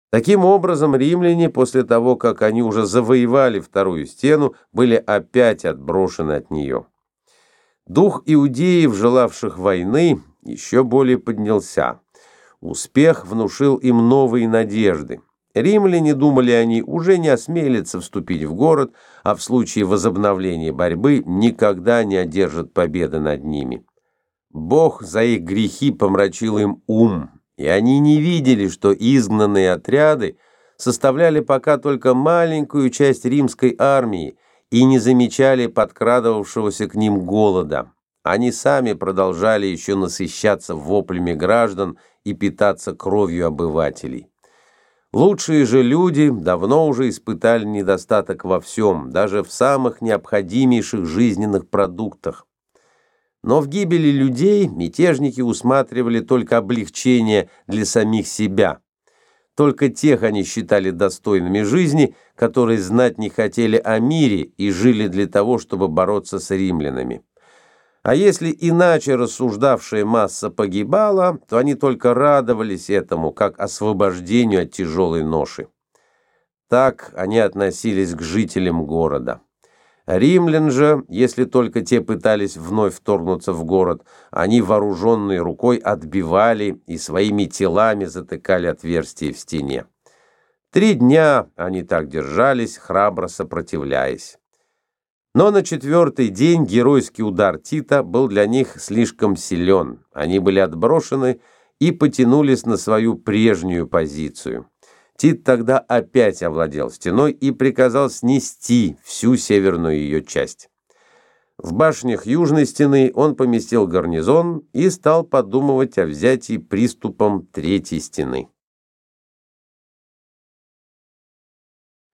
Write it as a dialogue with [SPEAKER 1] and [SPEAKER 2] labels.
[SPEAKER 1] Таким образом, римляне, после того, как они уже завоевали вторую стену, были опять отброшены от нее. Дух иудеев, желавших войны, еще более поднялся. Успех внушил им новые надежды. Римляне, думали они, уже не осмелятся вступить в город, а в случае возобновления борьбы никогда не одержат победы над ними. Бог за их грехи помрачил им ум, и они не видели, что изгнанные отряды составляли пока только маленькую часть римской армии и не замечали подкрадывавшегося к ним голода. Они сами продолжали еще насыщаться воплями граждан и питаться кровью обывателей. Лучшие же люди давно уже испытали недостаток во всем, даже в самых необходимейших жизненных продуктах. Но в гибели людей мятежники усматривали только облегчение для самих себя. Только тех они считали достойными жизни, которые знать не хотели о мире и жили для того, чтобы бороться с римлянами. А если иначе рассуждавшая масса погибала, то они только радовались этому, как освобождению от тяжелой ноши. Так они относились к жителям города. Римлян же, если только те пытались вновь вторгнуться в город, они вооруженной рукой отбивали и своими телами затыкали отверстия в стене. 3 дня они так держались, храбро сопротивляясь. Но на 4-й день геройский удар Тита был для них слишком силен. Они были отброшены и потянулись на свою прежнюю позицию. Тит тогда опять овладел стеной и приказал снести всю северную ее часть. В башнях южной стены он поместил гарнизон и стал подумывать о взятии приступом 3-й стены.